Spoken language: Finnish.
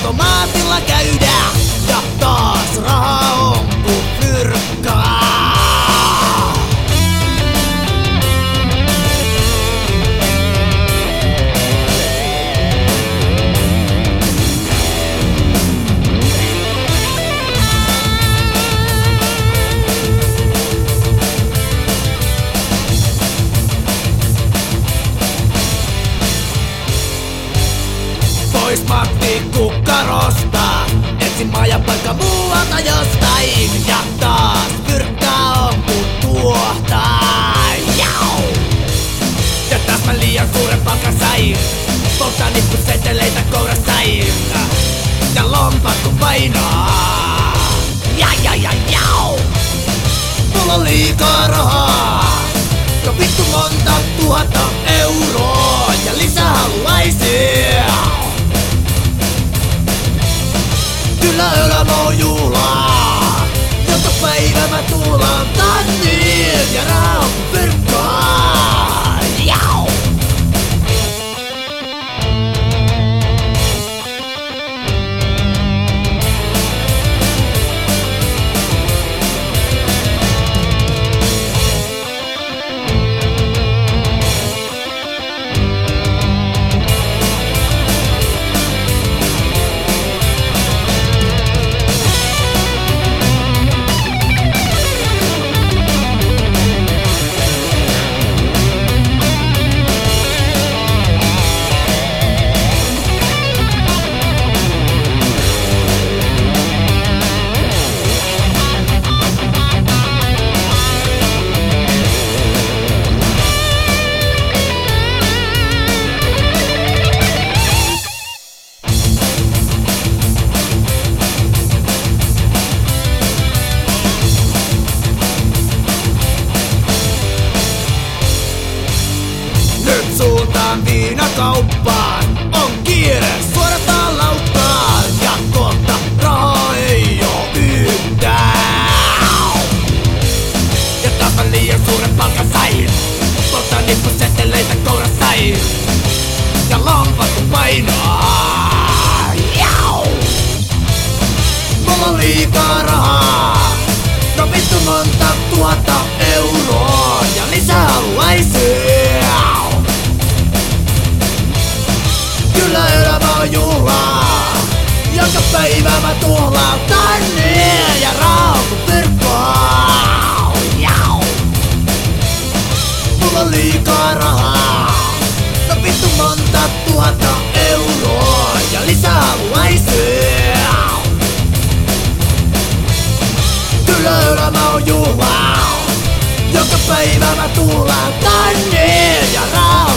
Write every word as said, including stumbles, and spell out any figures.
automaatilla käydä. Ja taas raha on ku fyrkkaa. Pois Matti kukkarosta, etsin majapaikka muualta jostain. Ja taas fyrkkaa on ku tuohtaa. Jau! Ja taas mä liian suuren palkan sain. Polttaa nippuseteleitä kourassain. Ja lompakko painaa. Ja ja ja jau! Mulla on liikaa rahaa. Jo vittu monta tuhatta euroa. Ja lisää haluaisin. Kyllä elämä on juhlaa. Joka päivä mä tuulaan tanniin. Ja raha on fyrkkaa. Jau! Nyt suuntaan viinakauppaan. On kiire suorataan lauttaan. Ja kohta rahaa ei oo yhtään. Ja taas mä liian suuren palkan sain. Polttaa nippuseteleitä kourassain. Ja lompakko painaa. Jau! Mulla on liikaa rahaa. No vittu monta tuhatta euroa. Ja lisää haluaisin. Kyllä elämä on juhlaa. Joka päivä mä tuhlaan tanniin. Ja raha on ku fyrkkaa. Jau! Mulla on liikaa rahaa. No vittu monta tuhatta euroa. Ja lisää haluaisin. Kyllä elämä on juhlaa. Joka päivä mä tuhlaan tanniin. Ja raha